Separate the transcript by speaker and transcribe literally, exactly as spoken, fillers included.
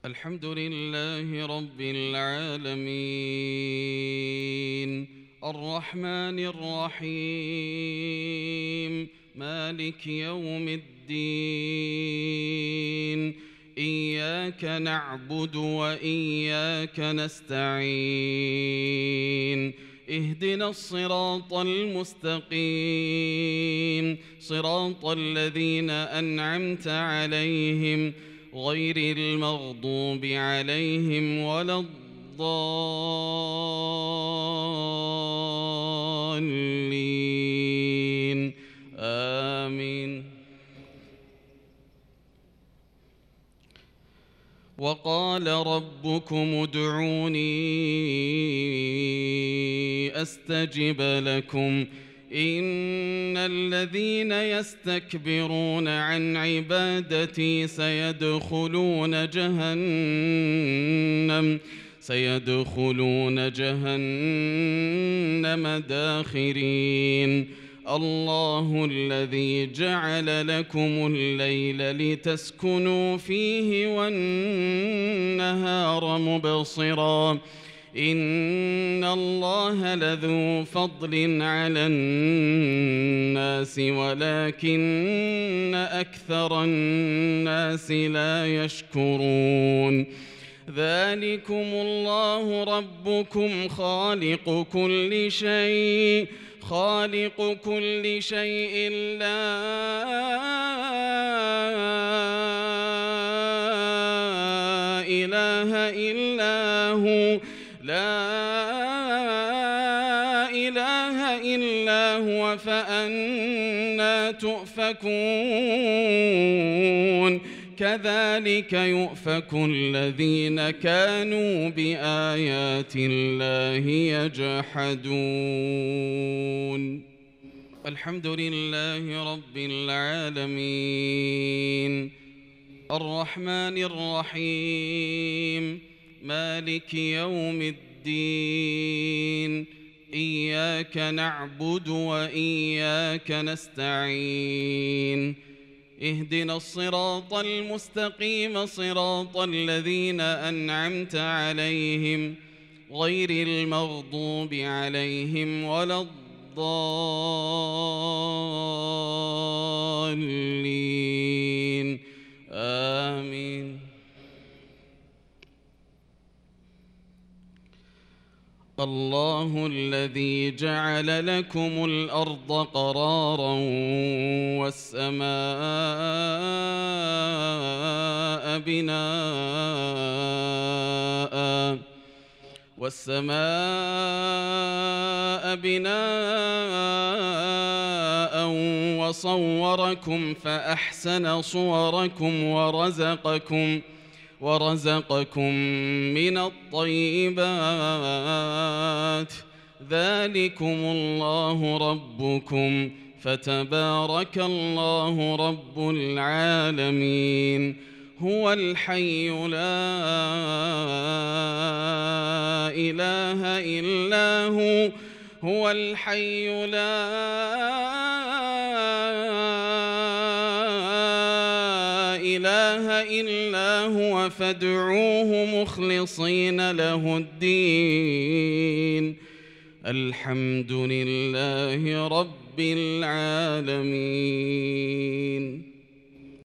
Speaker 1: الحمد لله رب العالمين الرحمن الرحيم مالك يوم الدين إياك نعبد وإياك نستعين اهدنا الصراط المستقيم صراط الذين أنعمت عليهم غير المغضوب عليهم ولا الضالين آمين. وقال ربكم ادعوني أستجب لكم إن الذين يستكبرون عن عبادتي سيدخلون جهنم سيدخلون جهنم داخرين. الله الذي جعل لكم الليل لتسكنوا فيه والنهار مبصرا إن الله لذو فضل على الناس ولكن أكثر الناس لا يشكرون. ذلكم الله ربكم خالق كل شيء خالق كل شيء لا إله إلا هو لا إله إلا هو فأنى تؤفكون. كذلك يؤفك الذين كانوا بآيات الله يجحدون. الحمد لله رب العالمين الرحمن الرحيم مالك يوم الدين إياك نعبد وإياك نستعين اهدنا الصراط المستقيم صراط الذين أنعمت عليهم غير المغضوب عليهم ولا الضالين آمين. الله الذي جعل لكم الأرض قرارا والسماء بناء والسماء بناء وصوركم فأحسن صوركم ورزقكم ورزقكم من الطيبات. ذلكم الله ربكم فتبارك الله رب العالمين. هو الحي لا إله إلا هو هو الحي لا إله إلا هو فادعوه مخلصين له الدين. الحمد لله رب العالمين.